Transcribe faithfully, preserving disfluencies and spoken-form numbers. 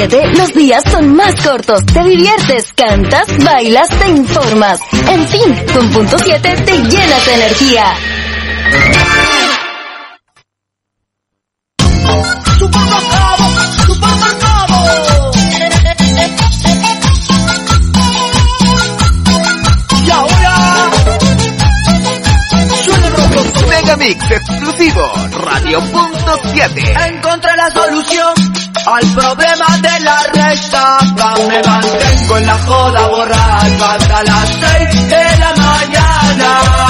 siete, los días son más cortos. Te diviertes, cantas, bailas, te informas. En fin, con punto siete te llenas de energía. Supermercado, supermercado. Y ahora suena rojo. Megamix exclusivo, Radio Punto siete. Encontré la solución al problema de la resaca. Me mantengo en la joda borracha hasta las seis de la mañana.